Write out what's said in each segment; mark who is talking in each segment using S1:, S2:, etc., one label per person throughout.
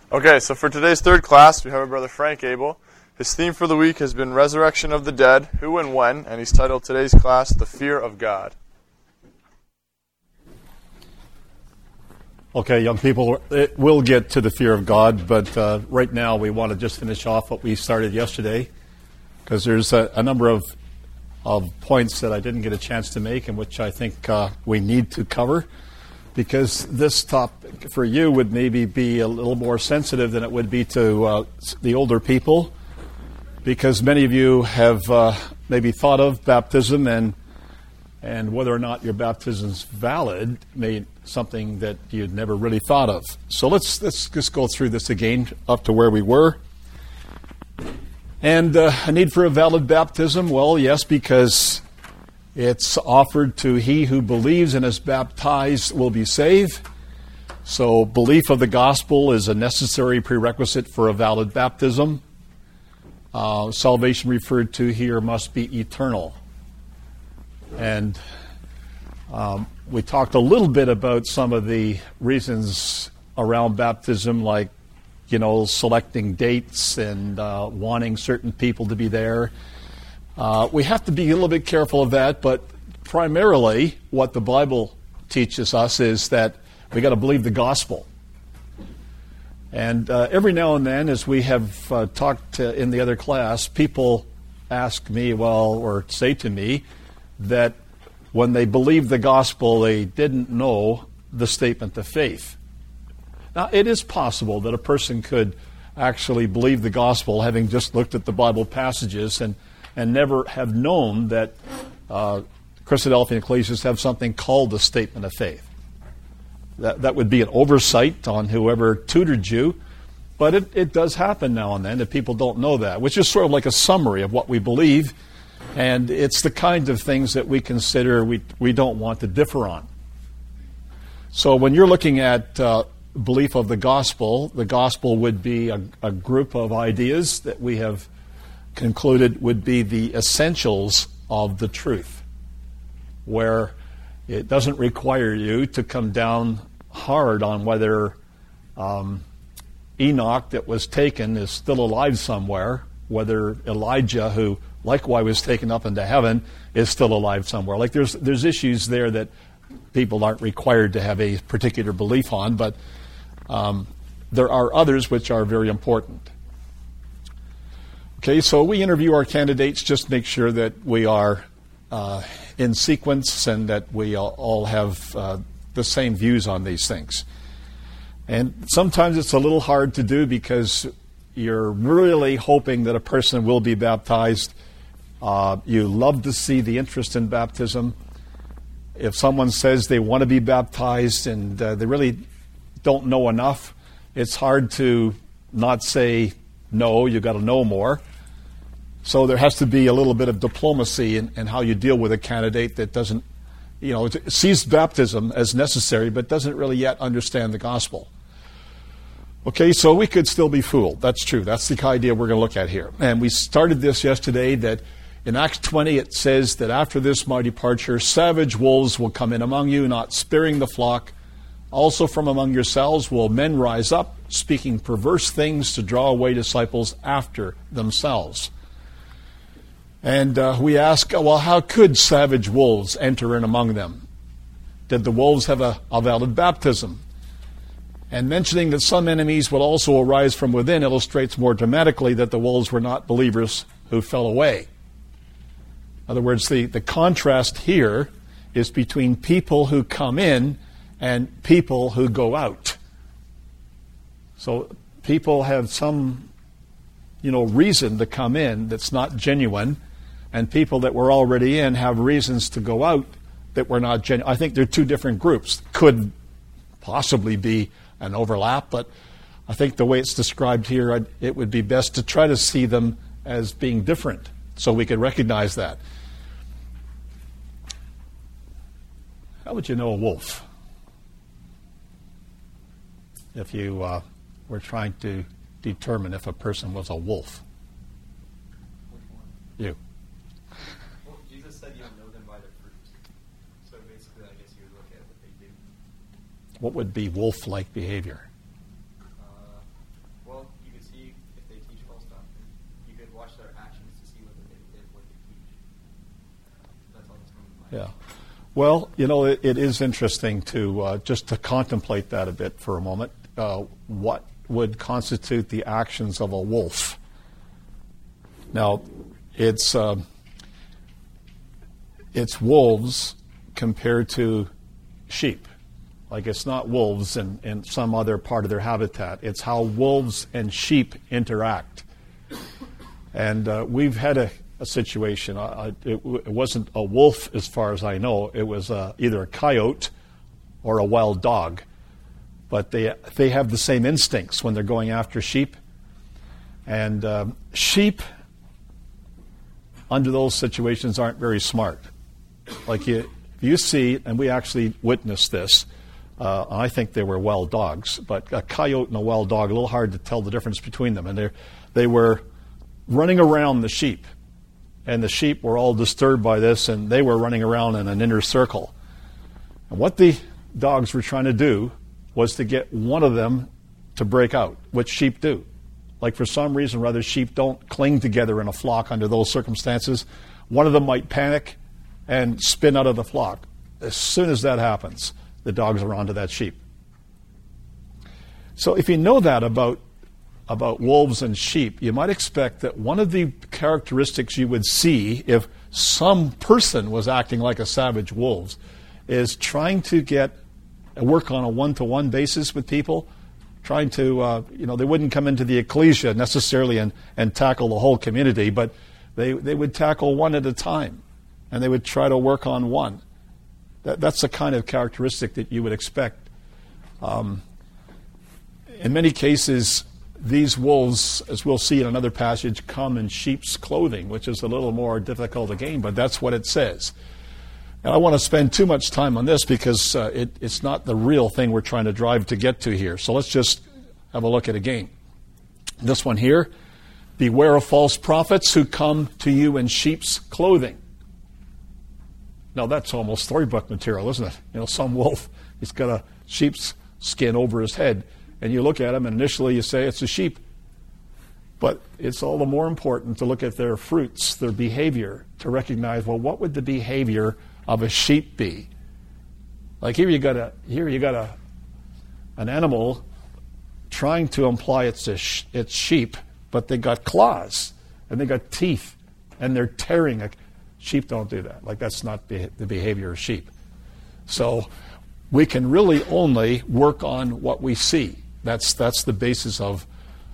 S1: Okay, so for today's third class, we have our brother Frank Abel. His theme for the week has been Resurrection of the Dead, Who and When, and he's titled today's class, The Fear of God.
S2: Okay, young people, we'll get to the fear of God, but right now we want to just finish off what we started yesterday, because there's a number of points that I didn't get a chance to make and which I think we need to cover, because this topic for you would maybe be a little more sensitive than it would be to the older people, because many of you have maybe thought of baptism and whether or not your baptism is valid made something that you'd never really thought of. So let's just go through this again up to where we were. And a need for a valid baptism? Well, yes, because it's offered to he who believes and is baptized will be saved. So belief of the gospel is a necessary prerequisite for a valid baptism. Salvation referred to here must be eternal. And we talked a little bit about some of the reasons around baptism, like, selecting dates and wanting certain people to be there. We have to be a little bit careful of that, but primarily what the Bible teaches us is that we got to believe the gospel. And every now and then, as we have talked in the other class, people ask me, or say to me, that when they believed the gospel, they didn't know the statement of faith. Now, it is possible that a person could actually believe the gospel having just looked at the Bible passages and never have known that Christadelphi and Ecclesiastes have something called the statement of faith. That would be an oversight on whoever tutored you, but it does happen now and then that people don't know that, which is sort of like a summary of what we believe, and it's the kind of things that we consider we don't want to differ on. So when you're looking at belief of the gospel would be a group of ideas that we have concluded would be the essentials of the truth, where it doesn't require you to come down hard on whether Enoch that was taken is still alive somewhere, whether Elijah, who likewise was taken up into heaven, is still alive somewhere. Like there's issues there that people aren't required to have a particular belief on, but there are others which are very important. Okay, so we interview our candidates just to make sure that we are in sequence and that we all have the same views on these things. And sometimes it's a little hard to do because you're really hoping that a person will be baptized. You love to see the interest in baptism. If someone says they want to be baptized and they really don't know enough, it's hard to not say no, you've got to know more. So there has to be a little bit of diplomacy in how you deal with a candidate that doesn't, sees baptism as necessary but doesn't really yet understand the gospel. Okay, so we could still be fooled. That's true. That's the idea we're going to look at here. And we started this yesterday that in Acts 20 it says that after this my departure, savage wolves will come in among you, not sparing the flock. Also from among yourselves will men rise up, speaking perverse things to draw away disciples after themselves. And we ask, how could savage wolves enter in among them? Did the wolves have a valid baptism? And mentioning that some enemies will also arise from within illustrates more dramatically that the wolves were not believers who fell away. In other words, the contrast here is between people who come in and people who go out. So people have some, reason to come in that's not genuine, and people that were already in have reasons to go out that were not genuine. I think they're two different groups. Could possibly be an overlap, but I think the way it's described here, it would be best to try to see them as being different so we can recognize that. How would you know a wolf? If you were trying to determine if a person was a wolf.
S3: Which one?
S2: You.
S3: Well, Jesus said you'll know them by their fruit. So basically, I guess you would look at what they do.
S2: What would be wolf-like behavior? Yeah. Well, it is interesting to just to contemplate that a bit for a moment. What would constitute the actions of a wolf? Now, it's wolves compared to sheep. Like, it's not wolves in some other part of their habitat. It's how wolves and sheep interact. And we've had a situation. It wasn't a wolf, as far as I know. It was either a coyote or a wild dog. But they have the same instincts when they're going after sheep. And sheep, under those situations, aren't very smart. Like, you see, and we actually witnessed this, I think they were wild dogs, but a coyote and a wild dog, a little hard to tell the difference between them. And they were running around the sheep, and the sheep were all disturbed by this, and they were running around in an inner circle. And what the dogs were trying to do was to get one of them to break out, which sheep do. Like, for some reason or other, sheep don't cling together in a flock under those circumstances. One of them might panic and spin out of the flock. As soon as that happens, the dogs are onto that sheep. So if you know that about wolves and sheep, you might expect that one of the characteristics you would see if some person was acting like a savage wolf is trying to work on a one-to-one basis with people, trying to, they wouldn't come into the ecclesia necessarily and tackle the whole community, but they would tackle one at a time, and they would try to work on one. That's the kind of characteristic that you would expect. In many cases, these wolves, as we'll see in another passage, come in sheep's clothing, which is a little more difficult again, but that's what it says. And I want to spend too much time on this because it's not the real thing we're trying to drive to get to here. So let's just have a look at it again. This one here, beware of false prophets who come to you in sheep's clothing. Now, that's almost storybook material, isn't it? Some wolf, he's got a sheep's skin over his head, and you look at him, and initially you say it's a sheep. But it's all the more important to look at their fruits, their behavior, to recognize, well, what would the behavior of a sheep be? Like, here you got an animal trying to imply it's sheep, but they got claws, and they got teeth, and they're tearing. Sheep don't do that. Like, that's not the behavior of sheep. So we can really only work on what we see. That's the basis of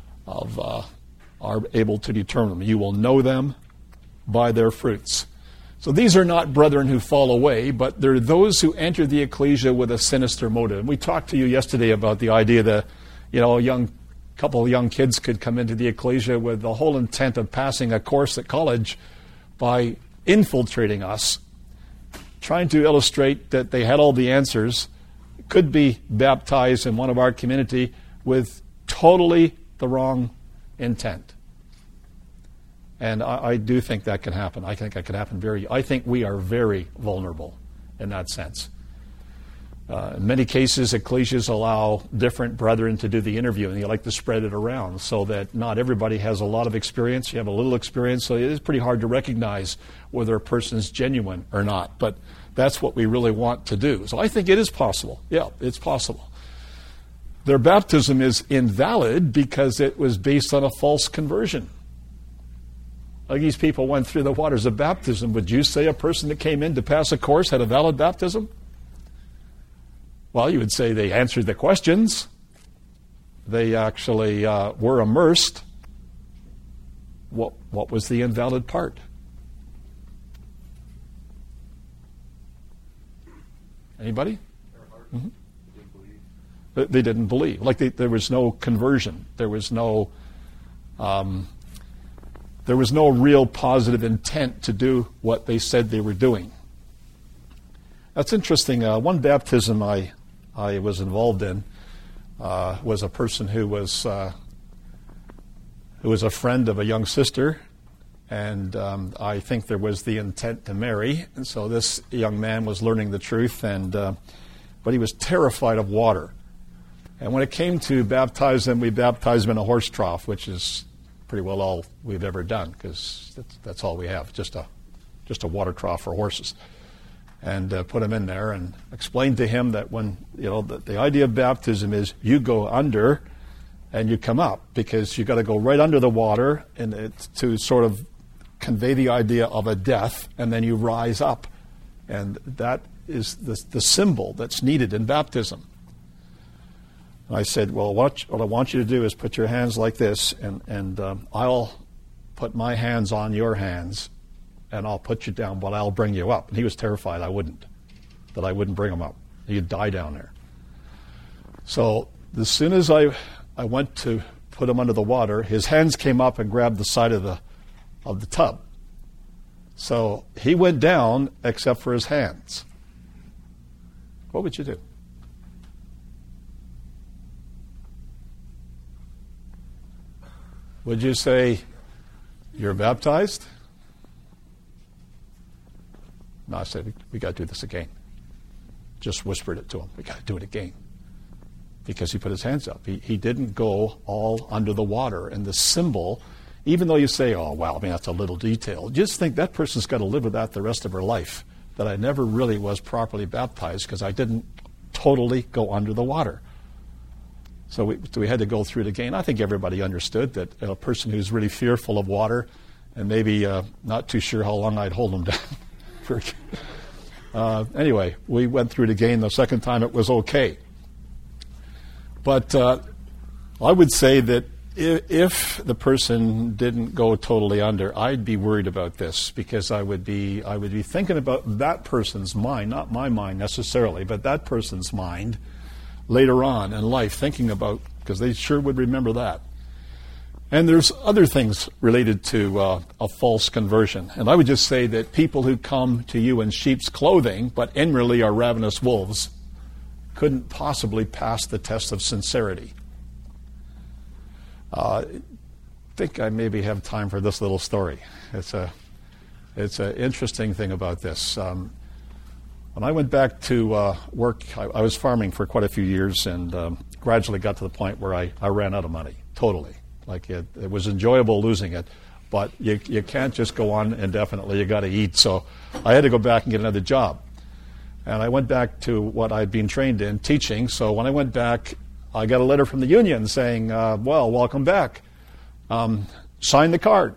S2: are able to determine them. You will know them by their fruits. So these are not brethren who fall away, but they're those who enter the ecclesia with a sinister motive. And we talked to you yesterday about the idea that, a couple of young kids could come into the ecclesia with the whole intent of passing a course at college by infiltrating us, trying to illustrate that they had all the answers, could be baptized in one of our community with totally the wrong intent. And I do think that can happen. I think that can happen I think we are very vulnerable in that sense. In many cases, ecclesias allow different brethren to do the interviewing. They like to spread it around so that not everybody has a lot of experience. You have a little experience, so it is pretty hard to recognize whether a person is genuine or not. But that's what we really want to do. So I think it is possible. Yeah, it's possible. Their baptism is invalid because it was based on a false conversion. Like, these people went through the waters of baptism. Would you say a person that came in to pass a course had a valid baptism? Well, you would say they answered the questions. They actually were immersed. What was the invalid part? Anybody? Mm-hmm. They didn't believe. Like, there was no conversion. There was no real positive intent to do what they said they were doing. That's interesting. One baptism I was involved in was a person who was a friend of a young sister, and I think there was the intent to marry. And so this young man was learning the truth, but he was terrified of water. And when it came to baptize him, we baptized him in a horse trough, which is pretty well all we've ever done, because that's all we have, just a water trough for horses. and put him in there and explained to him that when, the idea of baptism is you go under and you come up, because you've got to go right under the water and it's to sort of convey the idea of a death, and then you rise up. And that is the symbol that's needed in baptism. And I said, well, what I want you to do is put your hands like this, and I'll put my hands on your hands, and I'll put you down, but I'll bring you up. And he was terrified that I wouldn't bring him up. He'd die down there. So as soon as I went to put him under the water, his hands came up and grabbed the side of the tub. So he went down except for his hands. What would you do? Would you say, you're baptized? No, I said, we got to do this again. Just whispered it to him. We got to do it again. Because he put his hands up. He didn't go all under the water. And the symbol, even though you say, oh, wow, that's a little detail, just think that person's got to live with that the rest of her life, that I never really was properly baptized because I didn't totally go under the water. So we had to go through it again. I think everybody understood that a person who's really fearful of water and maybe not too sure how long I'd hold them down. Anyway, we went through it again. The second time it was okay. But I would say that if the person didn't go totally under, I'd be worried about this, because I would be thinking about that person's mind, not my mind necessarily, but that person's mind later on in life, thinking about, because they sure would remember that. And there's other things related to a false conversion. And I would just say that people who come to you in sheep's clothing, but inwardly are ravenous wolves, couldn't possibly pass the test of sincerity. I think I maybe have time for this little story. It's an interesting thing about this. When I went back to work, I was farming for quite a few years, and gradually got to the point where I ran out of money, totally. Like it was enjoyable losing it, but you can't just go on indefinitely. You got to eat. So I had to go back and get another job. And I went back to what I'd been trained in, teaching. So when I went back, I got a letter from the union saying, well, welcome back. Sign the card.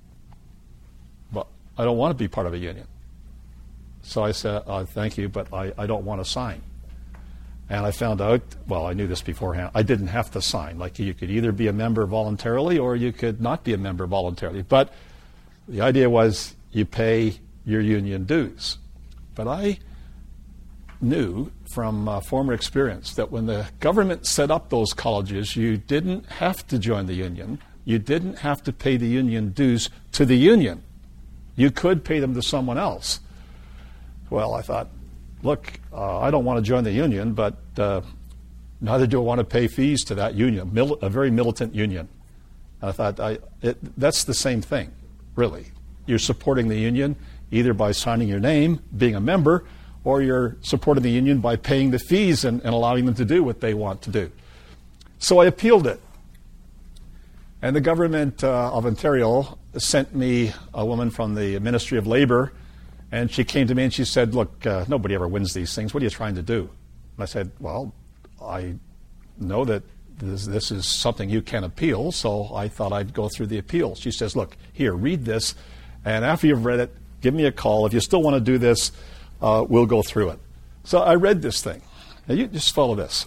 S2: But I don't want to be part of a union. So I said, thank you, but I don't want to sign. And I found out, well, I knew this beforehand, I didn't have to sign. Like, you could either be a member voluntarily or you could not be a member voluntarily. But the idea was you pay your union dues. But I knew from former experience that when the government set up those colleges, you didn't have to join the union. You didn't have to pay the union dues to the union. You could pay them to someone else. Well, I thought, look, I don't want to join the union, but neither do I want to pay fees to that union, a very militant union. And I thought, that's the same thing, really. You're supporting the union either by signing your name, being a member, or you're supporting the union by paying the fees and allowing them to do what they want to do. So I appealed it. And the government of Ontario sent me a woman from the Ministry of Labour, and she came to me and she said, look, nobody ever wins these things. What are you trying to do? And I said, well, I know that this is something you can appeal, so I thought I'd go through the appeal. She says, look, here, read this, and after you've read it, give me a call. If you still want to do this, we'll go through it. So I read this thing. Now, you just follow this.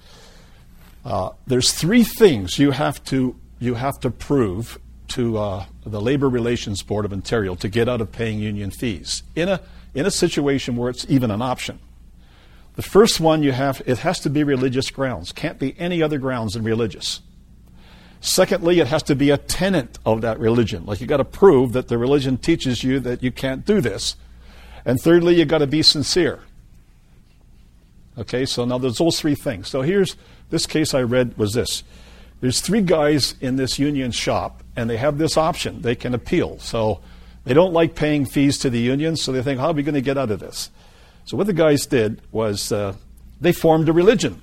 S2: There's three things you have to prove to the Labour Relations Board of Ontario to get out of paying union fees in a situation where it's even an option. The first one it has to be religious grounds. Can't be any other grounds than religious. Secondly, it has to be a tenet of that religion. Like, you got to prove that the religion teaches you that you can't do this. And thirdly, you got to be sincere. Okay, so now there's those three things. So here's this case I read was this. There's three guys in this union shop, and they have this option. They can appeal. So they don't like paying fees to the union, so they think, how are we going to get out of this? So what the guys did was they formed a religion.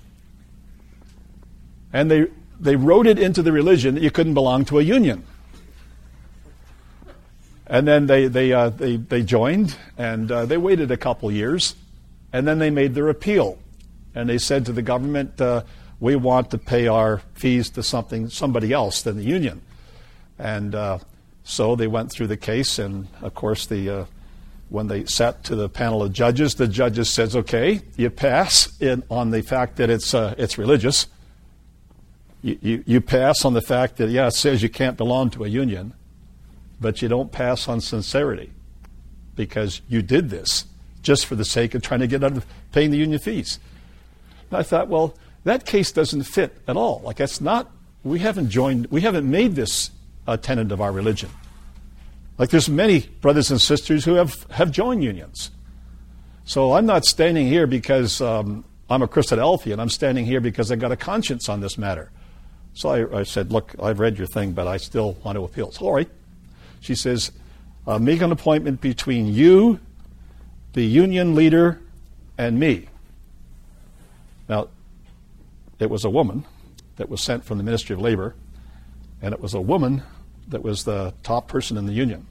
S2: And they wrote it into the religion that you couldn't belong to a union. And then they joined, and they waited a couple years, and then they made their appeal. And they said to the government, we want to pay our fees to somebody else than the union. And so they went through the case, and of course when they sat to the panel of judges, the judges says, okay, you pass on the fact that it's religious. You pass on the fact that, it says you can't belong to a union, but you don't pass on sincerity because you did this just for the sake of trying to get out of paying the union fees. And I thought, well, that case doesn't fit at all. Like, that's not, we haven't made this a tenet of our religion. Like, there's many brothers and sisters who have joined unions. So I'm not standing here because I'm a Christadelphian. I'm standing here because I got a conscience on this matter. So I said, look, I've read your thing, but I still want to appeal. So, all right. She says, make an appointment between you, the union leader, and me. Now, it was a woman that was sent from the Ministry of Labor, and it was a woman that was the top person in the union,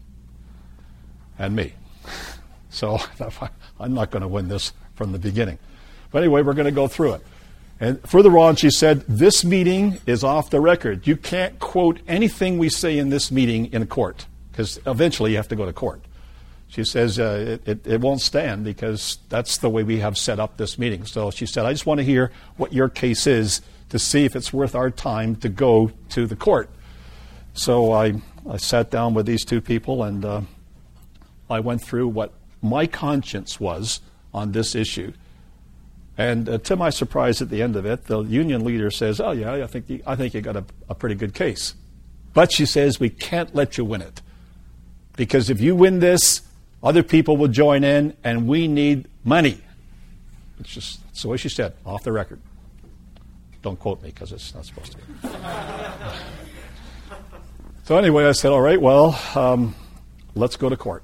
S2: and me. So I'm not going to win this from the beginning. But anyway, we're going to go through it. And further on, she said, this meeting is off the record. You can't quote anything we say in this meeting in court, because eventually you have to go to court. She says it won't stand because that's the way we have set up this meeting. So she said, I just want to hear what your case is to see if it's worth our time to go to the court. So I sat down with these two people, and I went through what my conscience was on this issue. And to my surprise, at the end of it, the union leader says, oh, yeah, I think you got a pretty good case. But she says, we can't let you win it. Because if you win this, other people will join in, and we need money. That's the way she said, off the record. Don't quote me, because it's not supposed to be. So anyway, I said, all right, well, let's go to court.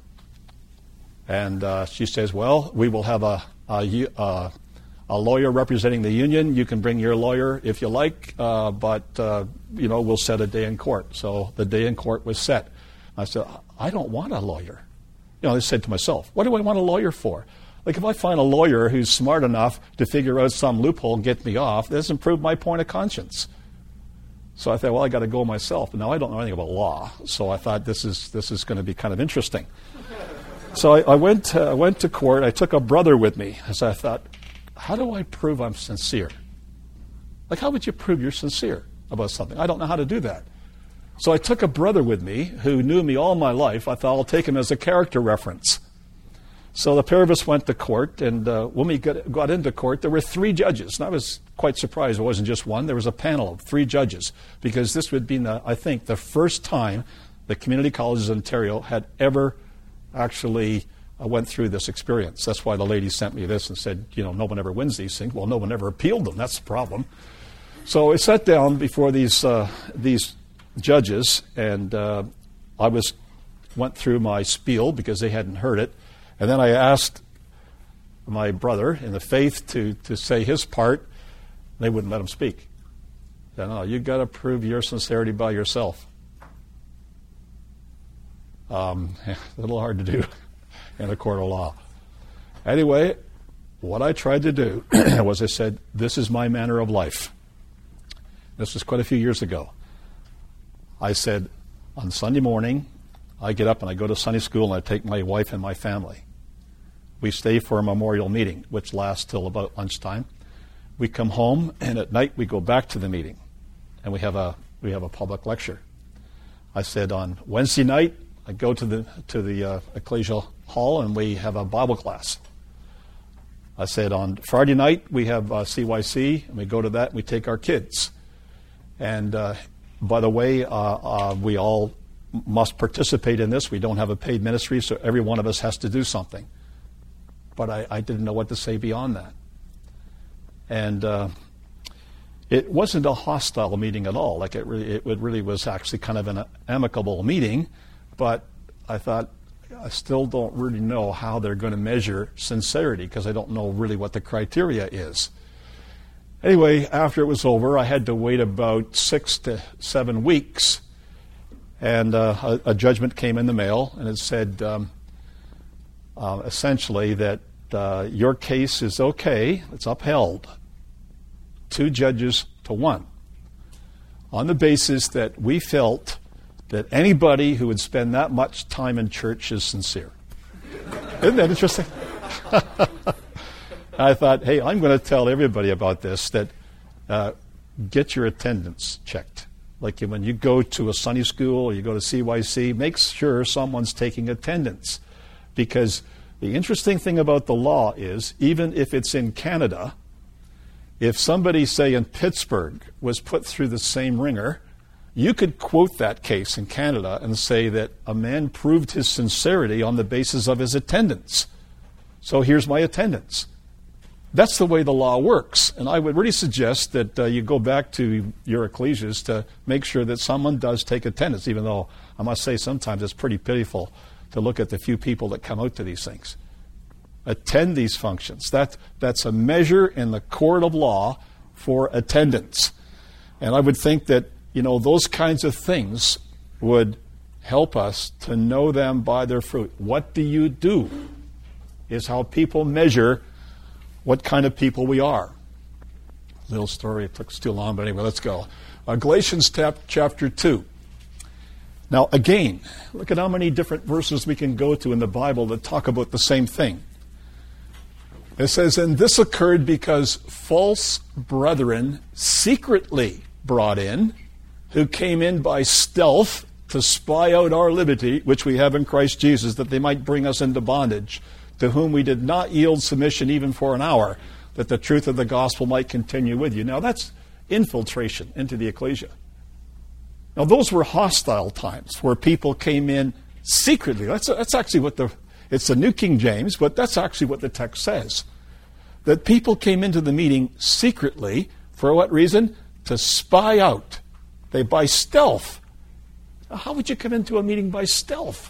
S2: And she says, well, we will have a lawyer representing the union. You can bring your lawyer if you like, but we'll set a day in court. So the day in court was set. I said, I don't want a lawyer. I said to myself, what do I want a lawyer for? Like, if I find a lawyer who's smart enough to figure out some loophole and get me off, that doesn't prove my point of conscience. So I thought, well, I got to go myself. Now, I don't know anything about law, so I thought this is going to be kind of interesting. So I went to court. I took a brother with me. So I thought, how do I prove I'm sincere? Like, how would you prove you're sincere about something? I don't know how to do that. So I took a brother with me who knew me all my life. I thought I'll take him as a character reference. So the pair of us went to court, and when we got into court, there were 3 judges. And I was quite surprised it wasn't just one. There was a panel of 3 judges, because this would be, I think, the first time the community colleges in Ontario had ever actually went through this experience. That's why the lady sent me this and said, no one ever wins these things. Well, no one ever appealed them. That's the problem. So I sat down before these judges, and I went through my spiel because they hadn't heard it. And then I asked my brother in the faith to say his part. They wouldn't let him speak. They said, no, you've got to prove your sincerity by yourself. A little hard to do in a court of law. Anyway, what I tried to do was I said, this is my manner of life. This was quite a few years ago. I said, on Sunday morning, I get up and I go to Sunday school and I take my wife and my family. We stay for a memorial meeting, which lasts till about lunchtime. We come home, and at night we go back to the meeting, and we have a public lecture. I said on Wednesday night, I go to the ecclesial hall and we have a Bible class. I said on Friday night we have CYC, and we go to that and we take our kids. And by the way, we all must participate in this. We don't have a paid ministry, so every one of us has to do something. But I didn't know what to say beyond that. And it wasn't a hostile meeting at all. Like, it really was actually kind of an amicable meeting. But I thought, I still don't really know how they're going to measure sincerity, because I don't know really what the criteria is. Anyway, after it was over, I had to wait about 6 to 7 weeks. And a judgment came in the mail, and it said essentially that your case is okay, it's upheld, 2 judges to 1, on the basis that we felt that anybody who would spend that much time in church is sincere. Isn't that interesting? I thought, hey, I'm going to tell everybody about this, that get your attendance checked. Like when you go to a Sunday school or you go to CYC, make sure someone's taking attendance. Because the interesting thing about the law is, even if it's in Canada, if somebody, say, in Pittsburgh was put through the same ringer, you could quote that case in Canada and say that a man proved his sincerity on the basis of his attendance. So here's my attendance. That's the way the law works. And I would really suggest that you go back to your ecclesias to make sure that someone does take attendance, even though I must say sometimes it's pretty pitiful to look at the few people that come out to these things. Attend these functions. That's a measure in the court of law for attendance. And I would think that, those kinds of things would help us to know them by their fruit. What do you do is how people measure what kind of people we are. Little story, it took us too long, but anyway, let's go. Galatians chapter 2. Now, again, look at how many different verses we can go to in the Bible that talk about the same thing. It says, and this occurred because false brethren secretly brought in, who came in by stealth to spy out our liberty, which we have in Christ Jesus, that they might bring us into bondage, to whom we did not yield submission even for an hour, that the truth of the gospel might continue with you. Now that's infiltration into the ecclesia. Now those were hostile times where people came in secretly. That's actually it's the New King James, but that's actually what the text says. That people came into the meeting secretly, for what reason? To spy out. By stealth. Now, how would you come into a meeting by stealth?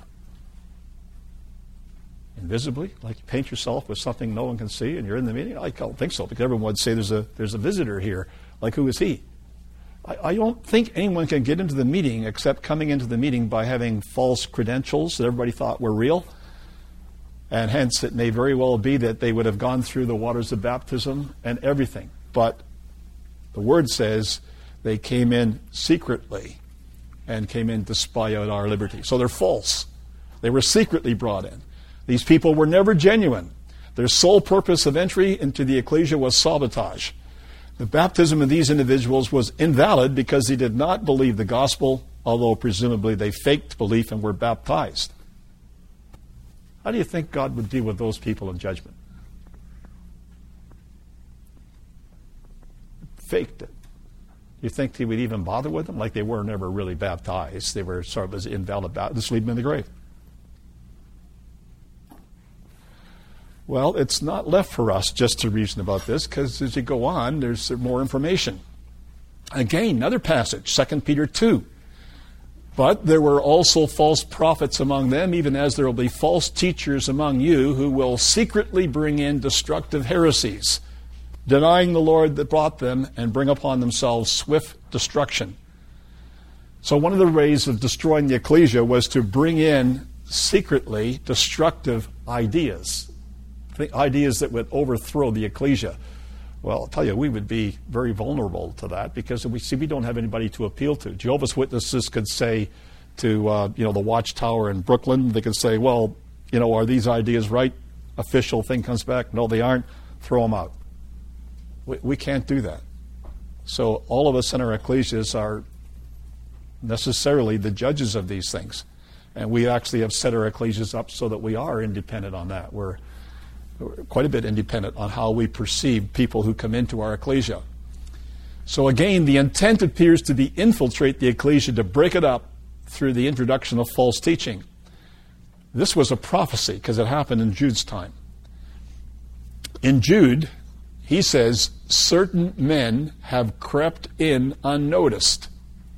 S2: Invisibly, like you paint yourself with something no one can see and you're in the meeting? I don't think so, because everyone would say there's a visitor here. Like, who is he? I don't think anyone can get into the meeting except coming into the meeting by having false credentials that everybody thought were real. And hence it may very well be that they would have gone through the waters of baptism and everything. But the word says they came in secretly and came in to spy out our liberty. So they're false. They were secretly brought in. These people were never genuine. Their sole purpose of entry into the ecclesia was sabotage. The baptism of these individuals was invalid because they did not believe the gospel, although presumably they faked belief and were baptized. How do you think God would deal with those people in judgment? Faked it. You think he would even bother with them? Like they were never really baptized. They were sort of as invalid baptized. Just leave them in the grave. Well, it's not left for us just to reason about this, because as you go on, there's more information. Again, another passage, 2 Peter 2. But there were also false prophets among them, even as there will be false teachers among you who will secretly bring in destructive heresies, denying the Lord that brought them, and bring upon themselves swift destruction. So one of the ways of destroying the ecclesia was to bring in secretly destructive ideas that would overthrow the ecclesia. Well, I'll tell you, we would be very vulnerable to that because we don't have anybody to appeal to. Jehovah's Witnesses could say to the Watchtower in Brooklyn, they could say, well, are these ideas right? Official thing comes back. No, they aren't. Throw them out. We can't do that. So all of us in our ecclesias are necessarily the judges of these things. And we actually have set our ecclesias up so that we are independent on that. We're quite a bit independent on how we perceive people who come into our ecclesia. So again, the intent appears to be infiltrate the ecclesia, to break it up through the introduction of false teaching. This was a prophecy because it happened in Jude's time. In Jude, he says, certain men have crept in unnoticed.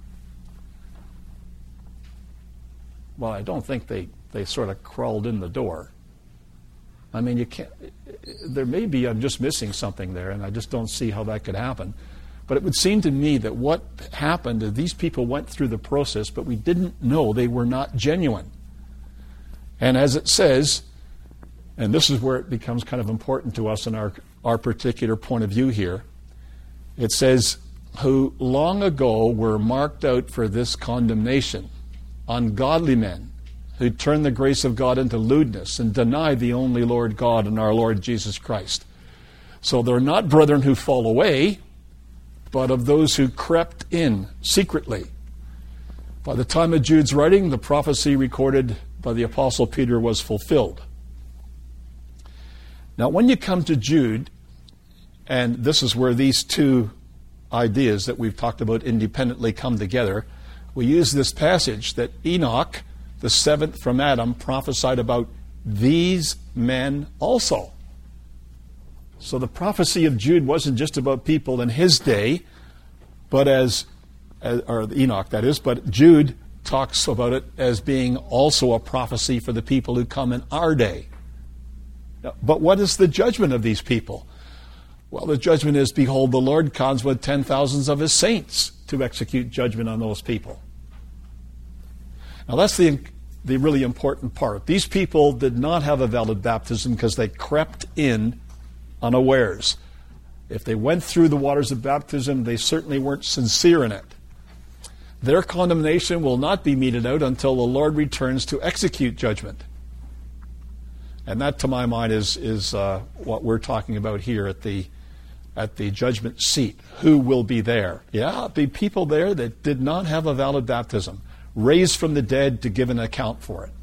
S2: Well, I don't think they sort of crawled in the door. I mean, you can't. There may be, I'm just missing something there, and I just don't see how that could happen. But it would seem to me that what happened is these people went through the process, but we didn't know they were not genuine. And as it says, and this is where it becomes kind of important to us in our particular point of view here, it says, who long ago were marked out for this condemnation, ungodly men, who turn the grace of God into lewdness and deny the only Lord God and our Lord Jesus Christ. So they're not brethren who fall away, but of those who crept in secretly. By the time of Jude's writing, the prophecy recorded by the Apostle Peter was fulfilled. Now, when you come to Jude, and this is where these two ideas that we've talked about independently come together, we use this passage that Enoch, the seventh from Adam, prophesied about these men also. So the prophecy of Jude wasn't just about people in his day, but or Enoch, that is, but Jude talks about it as being also a prophecy for the people who come in our day. But what is the judgment of these people? Well, the judgment is, behold, the Lord comes with 10,000s of his saints to execute judgment on those people. Now that's the really important part. These people did not have a valid baptism because they crept in unawares. If they went through the waters of baptism, they certainly weren't sincere in it. Their condemnation will not be meted out until the Lord returns to execute judgment. And that, to my mind, is what we're talking about here at the judgment seat. Who will be there? Yeah, be people there that did not have a valid baptism, raised from the dead to give an account for it.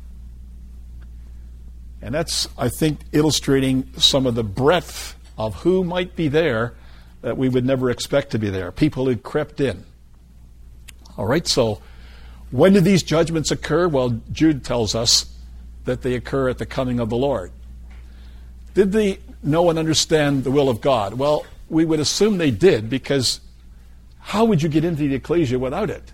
S2: And that's, I think, illustrating some of the breadth of who might be there that we would never expect to be there. People who crept in. All right, so when do these judgments occur? Well, Jude tells us that they occur at the coming of the Lord. Did they know and understand the will of God? Well, we would assume they did, because how would you get into the ecclesia without it?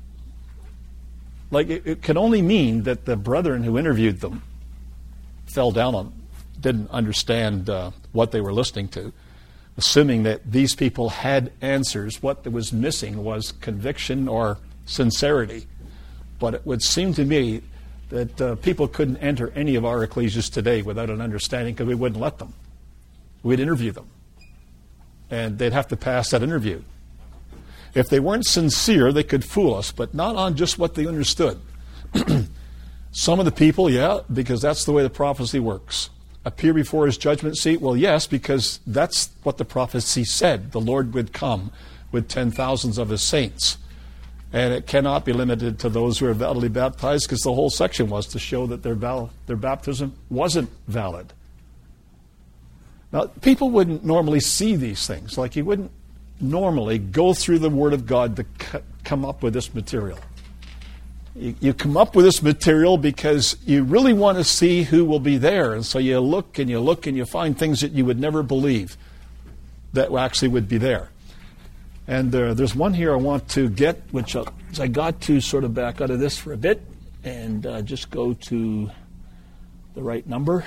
S2: Like, it can only mean that the brethren who interviewed them fell down on, didn't understand what they were listening to, assuming that these people had answers. What was missing was conviction or sincerity. But it would seem to me that people couldn't enter any of our ecclesias today without an understanding, because we wouldn't let them. We'd interview them, and they'd have to pass that interview. If they weren't sincere, they could fool us, but not on just what they understood. Some of the people, yeah, because that's the way the prophecy works. Appear before his judgment seat? Well, yes, because that's what the prophecy said. The Lord would come with 10,000s of his saints. And it cannot be limited to those who are validly baptized, because the whole section was to show that their baptism wasn't valid. Now, people wouldn't normally see these things. Like, you wouldn't normally go through the Word of God to come up with this material. You come up with this material because you really want to see who will be there. And so you look and you find things that you would never believe that actually would be there. And there's one here I want to get, which I got to sort of back out of this for a bit and just go to the right number.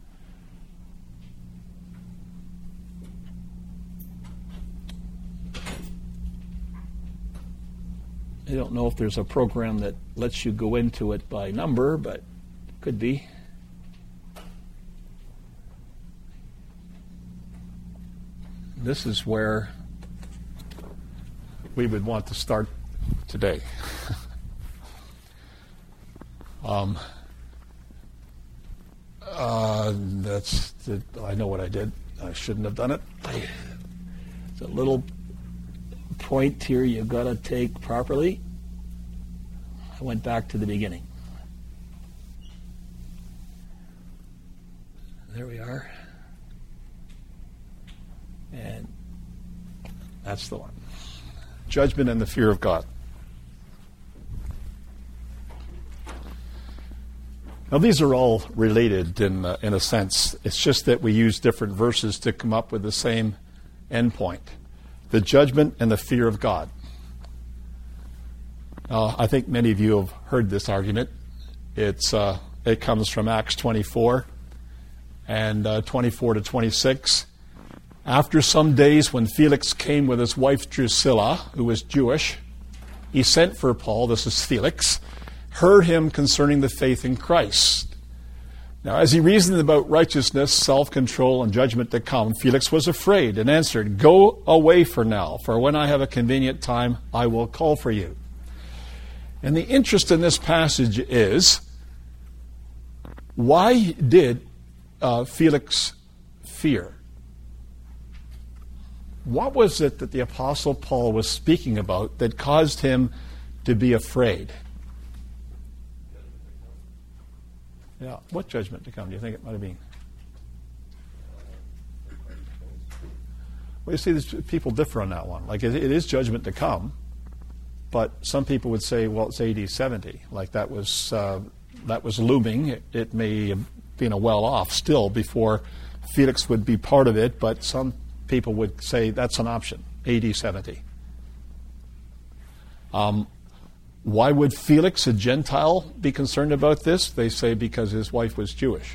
S2: I don't know if there's a program that lets you go into it by number, but it could be. This is where we would want to start today. I know what I did. I shouldn't have done it. It's a little point here you've got to take properly. I went back to the beginning. There we are. And that's the one. Judgment and the fear of God. Now, these are all related in a sense. It's just that we use different verses to come up with the same endpoint. The judgment and the fear of God. I think many of you have heard this argument. It comes from Acts 24 and 24 to 26. After some days, when Felix came with his wife Drusilla, who was Jewish, he sent for Paul, this is Felix, heard him concerning the faith in Christ. Now, as he reasoned about righteousness, self-control, and judgment to come, Felix was afraid and answered, "Go away for now, for when I have a convenient time, I will call for you." And the interest in this passage is, why did Felix fear? What was it that the Apostle Paul was speaking about that caused him to be afraid? Yeah, what judgment to come do you think it might have been? Well, you see, there's people differ on that one. Like, it is judgment to come, but some people would say, well, it's AD 70. Like, that was looming. It may have been a well off still before Felix would be part of it, but some people would say that's an option, AD 70. Why would Felix, a Gentile, be concerned about this? They say because his wife was Jewish.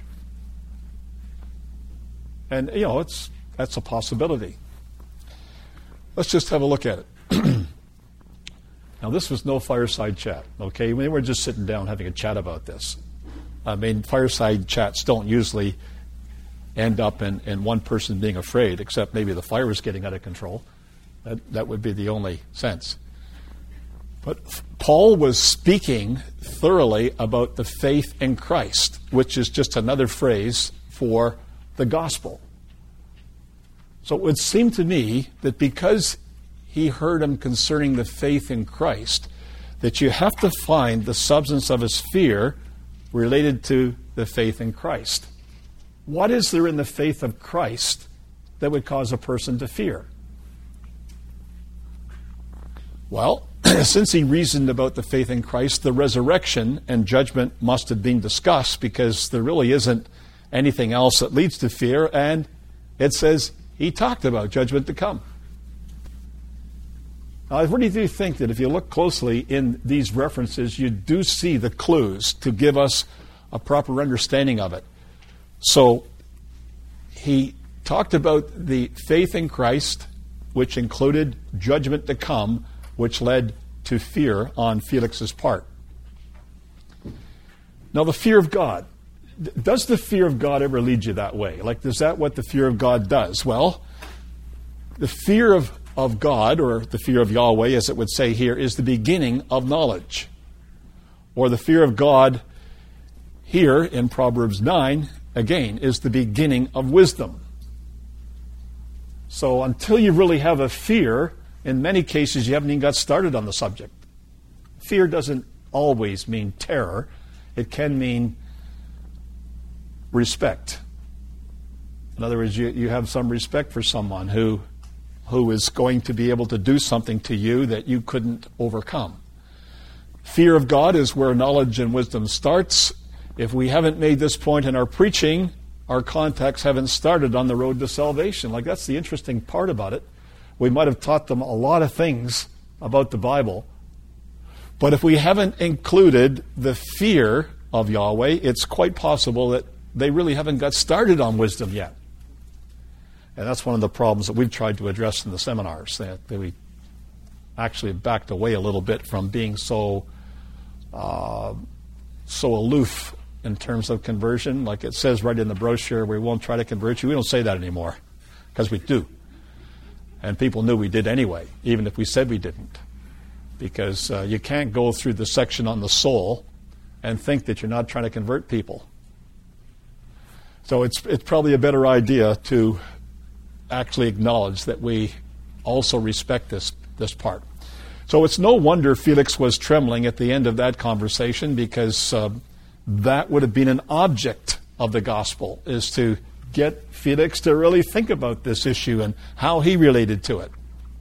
S2: And, that's a possibility. Let's just have a look at it. Now, this was no fireside chat, okay? We were just sitting down having a chat about this. I mean, fireside chats don't usually end up in one person being afraid, except maybe the fire is getting out of control. That would be the only sense. But Paul was speaking thoroughly about the faith in Christ, which is just another phrase for the gospel. So it would seem to me that because he heard him concerning the faith in Christ, that you have to find the substance of his fear related to the faith in Christ. What is there in the faith of Christ that would cause a person to fear? Well, since he reasoned about the faith in Christ, the resurrection and judgment must have been discussed, because there really isn't anything else that leads to fear, and it says he talked about judgment to come. Now, I really do think that if you look closely in these references, you do see the clues to give us a proper understanding of it. So he talked about the faith in Christ, which included judgment to come, which led to fear on Felix's part. Now, the fear of God. Does the fear of God ever lead you that way? Like, is that what the fear of God does? Well, the fear of God, or the fear of Yahweh, as it would say here, is the beginning of knowledge. Or the fear of God here in Proverbs 9, again, is the beginning of wisdom. So until you really have a fear, in many cases you haven't even got started on the subject. Fear doesn't always mean terror. It can mean respect. In other words, you have some respect for someone who is going to be able to do something to you that you couldn't overcome. Fear of God is where knowledge and wisdom starts. If we haven't made this point in our preaching, our contacts haven't started on the road to salvation. Like, that's the interesting part about it. We might have taught them a lot of things about the Bible, but if we haven't included the fear of Yahweh, it's quite possible that they really haven't got started on wisdom yet. And that's one of the problems that we've tried to address in the seminars, that we actually backed away a little bit from being so aloof in terms of conversion. Like it says right in the brochure, we won't try to convert you. We don't say that anymore, because we do. And people knew we did anyway, even if we said we didn't. Because you can't go through the section on the soul and think that you're not trying to convert people. So it's probably a better idea to actually acknowledge that we also respect this part. So it's no wonder Felix was trembling at the end of that conversation, because that would have been an object of the gospel, is to get Felix to really think about this issue and how he related to it.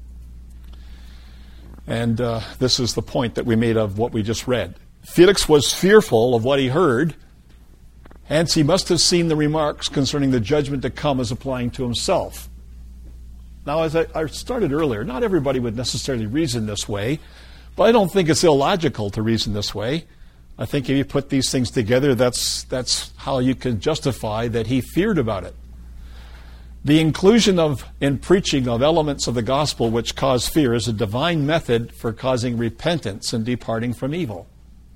S2: And this is the point that we made of what we just read. Felix was fearful of what he heard, hence he must have seen the remarks concerning the judgment to come as applying to himself. Now, as I started earlier, not everybody would necessarily reason this way, but I don't think it's illogical to reason this way. I think if you put these things together, that's how you can justify that he feared about it. The inclusion in preaching of elements of the gospel which cause fear is a divine method for causing repentance and departing from evil.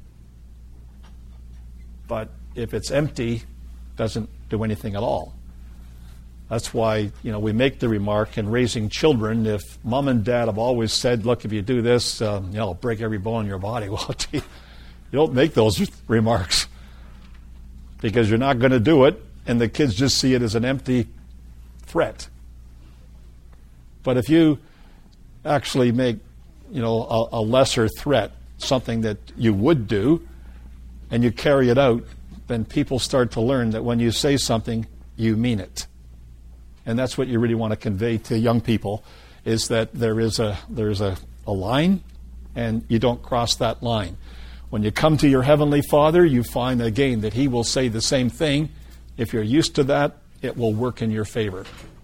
S2: But if it's empty, it doesn't do anything at all. That's why, we make the remark in raising children, if mom and dad have always said, look, if you do this, I'll break every bone in your body. Well, gee, you don't make those remarks because you're not going to do it, and the kids just see it as an empty threat. But if you actually make, a lesser threat, something that you would do, and you carry it out, then people start to learn that when you say something, you mean it. And that's what you really want to convey to young people, is that there's a line, and you don't cross that line. When you come to your Heavenly Father, you find again that He will say the same thing. If you're used to that, it will work in your favor.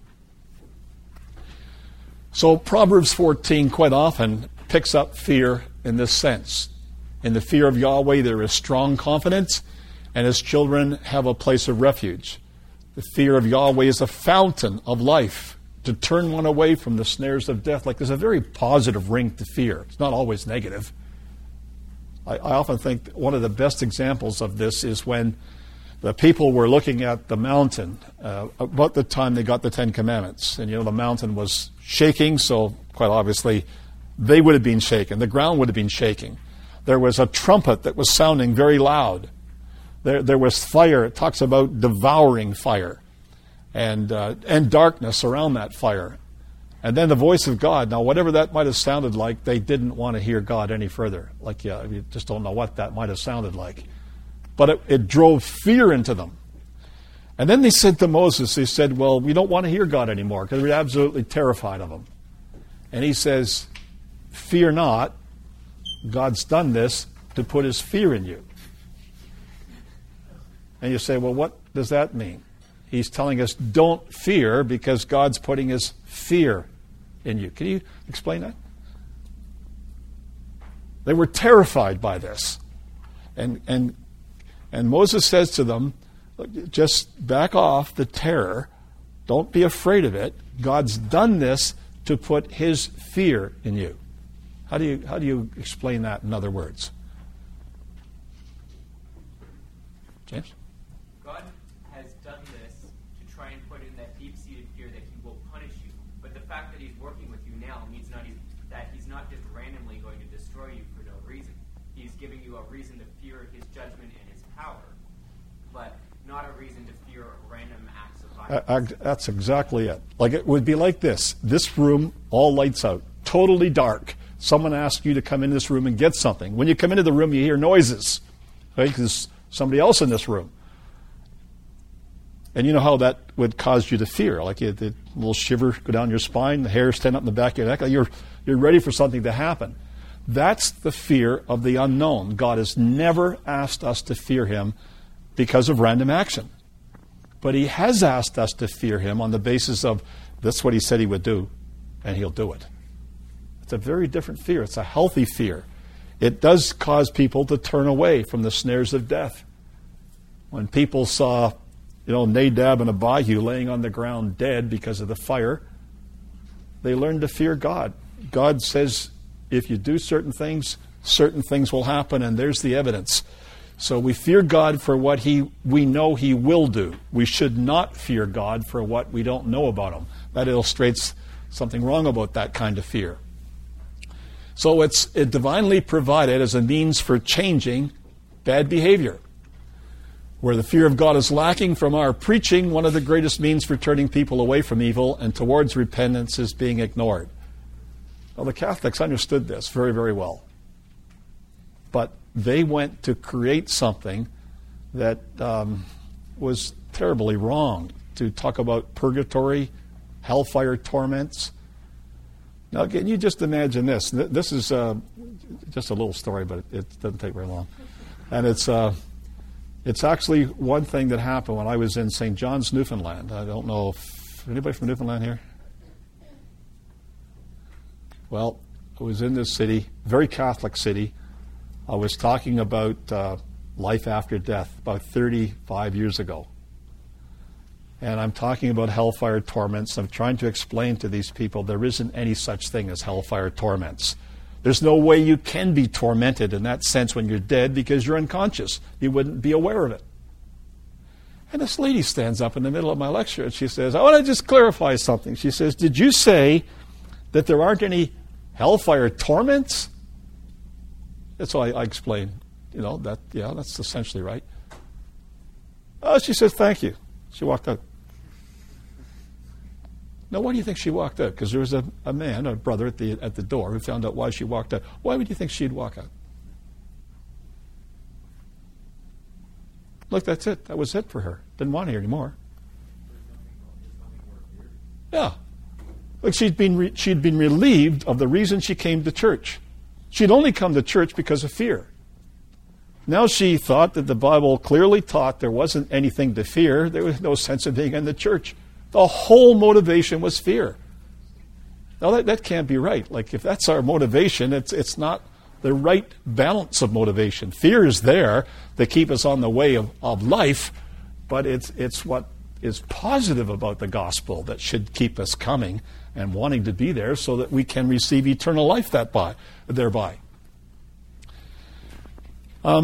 S2: So Proverbs 14 quite often picks up fear in this sense. In the fear of Yahweh, there is strong confidence, and His children have a place of refuge. The fear of Yahweh is a fountain of life to turn one away from the snares of death. Like, there's a very positive ring to fear. It's not always negative. I often think one of the best examples of this is when the people were looking at the mountain about the time they got the Ten Commandments. And, the mountain was shaking, so quite obviously they would have been shaken. The ground would have been shaking. There was a trumpet that was sounding very loud. There was fire. It talks about devouring fire and darkness around that fire. And then the voice of God. Now, whatever that might have sounded like, they didn't want to hear God any further. You just don't know what that might have sounded like. But it drove fear into them. And then they said to Moses, they said, well, we don't want to hear God anymore because we're absolutely terrified of Him. And he says, fear not. God's done this to put His fear in you. And you say, well, what does that mean? He's telling us don't fear because God's putting His fear in you. Can you explain that? They were terrified by this. And Moses says to them, just back off the terror. Don't be afraid of it. God's done this to put His fear in you. How do you explain that in other words? James?
S3: God has done this to try and put in that deep-seated fear that He will punish you. But the fact that He's working with you now means that He's not just randomly going to destroy you for no reason. He's giving you a reason to fear His judgment and His power, but not a reason to fear random acts of violence.
S2: That's exactly it. Like, it would be like this. This room, all lights out, totally dark. Someone asks you to come into this room and get something. When you come into the room, you hear noises, right? Because there's somebody else in this room. And you know how that would cause you to fear. Like, the little shiver go down your spine, the hair stand up in the back of your neck. Like you're ready for something to happen. That's the fear of the unknown. God has never asked us to fear Him because of random action. But He has asked us to fear Him on the basis of that's what He said He would do, and He'll do it. It's a very different fear. It's a healthy fear. It does cause people to turn away from the snares of death. When people saw, Nadab and Abihu laying on the ground dead because of the fire, they learned to fear God. God says, if you do certain things will happen, and there's the evidence. So we fear God for what we know He will do. We should not fear God for what we don't know about Him. That illustrates something wrong about that kind of fear. So it's divinely provided as a means for changing bad behavior. Where the fear of God is lacking from our preaching, one of the greatest means for turning people away from evil and towards repentance is being ignored. Well, the Catholics understood this very, very well. But they went to create something that was terribly wrong, to talk about purgatory, hellfire torments. Now, can you just imagine this? This is just a little story, but it doesn't take very long. And it's actually one thing that happened when I was in St. John's, Newfoundland. I don't know if anybody from Newfoundland here? Well, I was in this city, very Catholic city. I was talking about life after death about 35 years ago. And I'm talking about hellfire torments. I'm trying to explain to these people there isn't any such thing as hellfire torments. There's no way you can be tormented in that sense when you're dead because you're unconscious. You wouldn't be aware of it. And this lady stands up in the middle of my lecture and she says, I want to just clarify something. She says, did you say that there aren't any hellfire torments? And so I explained, that's essentially right. She says, thank you. She walked out. Now, why do you think she walked out? Because there was a man, a brother at the door who found out why she walked out. Why would you think she'd walk out? Look, that's it. That was it for her. Didn't want to hear anymore. Yeah. Look, she'd been relieved of the reason she came to church. She'd only come to church because of fear. Now she thought that the Bible clearly taught there wasn't anything to fear. There was no sense of being in the church. The whole motivation was fear. Now that can't be right. Like if that's our motivation, it's not the right balance of motivation. Fear is there to keep us on the way of life, but it's what is positive about the gospel that should keep us coming and wanting to be there so that we can receive eternal life thereby. How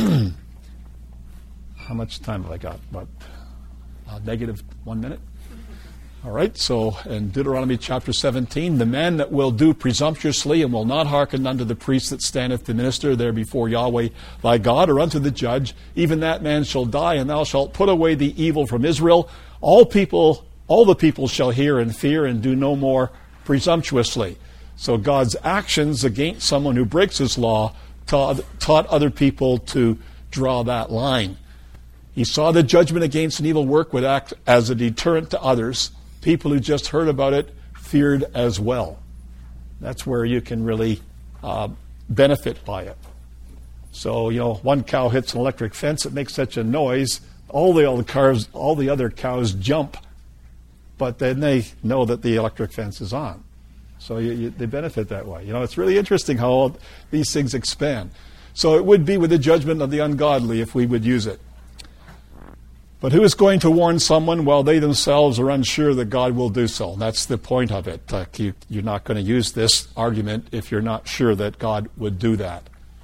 S2: much time have I got? About negative 1 minute? All right, so in Deuteronomy chapter 17, the man that will do presumptuously and will not hearken unto the priest that standeth to minister there before Yahweh thy God, or unto the judge, even that man shall die, and thou shalt put away the evil from Israel. All the people shall hear and fear and do no more presumptuously. So God's actions against someone who breaks his law taught other people to draw that line. He saw the judgment against an evil work would act as a deterrent to others. People who just heard about it feared as well. That's where you can really benefit by it. So, one cow hits an electric fence, it makes such a noise, all the other cows jump, but then they know that the electric fence is on. So they benefit that way. It's really interesting how all these things expand. So it would be with the judgment of the ungodly if we would use it. But who is going to warn someone while they themselves are unsure that God will do so? That's the point of it. You're not going to use this argument if you're not sure that God would do that.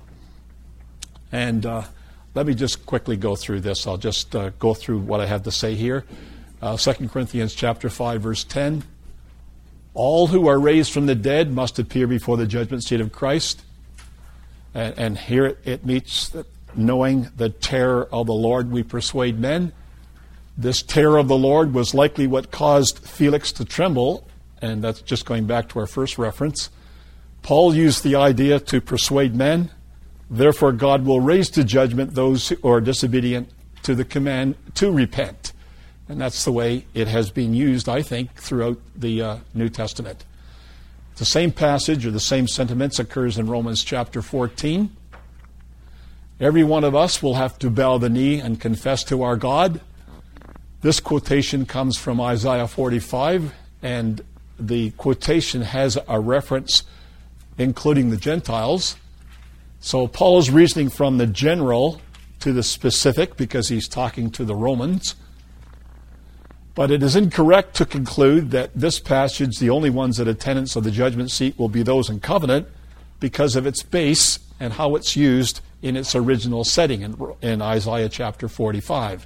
S2: And let me just quickly go through this. I'll just go through what I have to say here. 2 Corinthians chapter 5, verse 10. All who are raised from the dead must appear before the judgment seat of Christ. And here it meets that knowing the terror of the Lord, we persuade men. This terror of the Lord was likely what caused Felix to tremble, and that's just going back to our first reference. Paul used the idea to persuade men. Therefore, God will raise to judgment those who are disobedient to the command to repent. And that's the way it has been used, I think, throughout the New Testament. The same passage or the same sentiments occurs in Romans chapter 14. Every one of us will have to bow the knee and confess to our God. This quotation comes from Isaiah 45, and the quotation has a reference including the Gentiles. So Paul is reasoning from the general to the specific because he's talking to the Romans. But it is incorrect to conclude that this passage, the only ones that attendants of the judgment seat will be those in covenant because of its base and how it's used in its original setting in Isaiah chapter 45.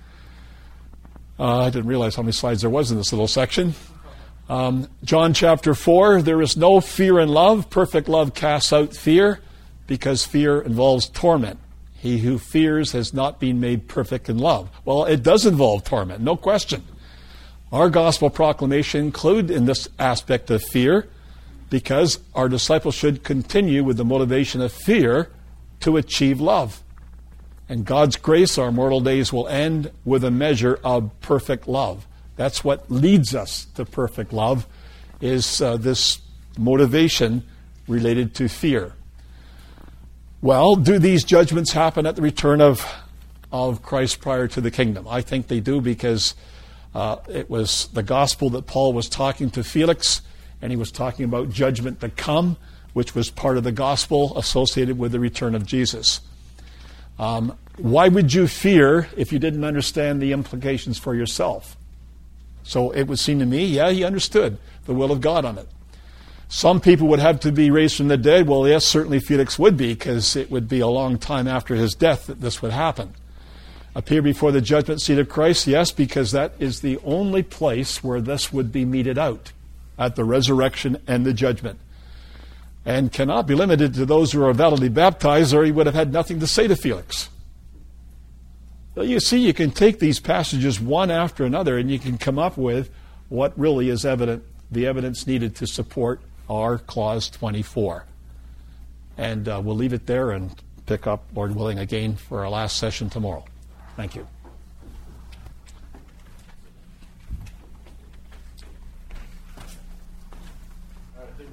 S2: I didn't realize how many slides there was in this little section. John chapter 4, there is no fear in love. Perfect love casts out fear because fear involves torment. He who fears has not been made perfect in love. Well, it does involve torment, no question. Our gospel proclamation include in this aspect of fear because our disciples should continue with the motivation of fear to achieve love. And God's grace, our mortal days will end with a measure of perfect love. That's what leads us to perfect love, is this motivation related to fear. Well, do these judgments happen at the return of Christ prior to the kingdom? I think they do because it was the gospel that Paul was talking to Felix, and he was talking about judgment to come, which was part of the gospel associated with the return of Jesus. Why would you fear if you didn't understand the implications for yourself? So it would seem to me, yeah, he understood the will of God on it. Some people would have to be raised from the dead. Well, yes, certainly Felix would be, because it would be a long time after his death that this would happen. Appear before the judgment seat of Christ, yes, because that is the only place where this would be meted out, at the resurrection and the judgment. And cannot be limited to those who are validly baptized, or he would have had nothing to say to Felix. Well, you see, you can take these passages one after another, and you can come up with what really is evident, the evidence needed to support our Clause 24. And we'll leave it there and pick up, Lord willing, again for our last session tomorrow. Thank you.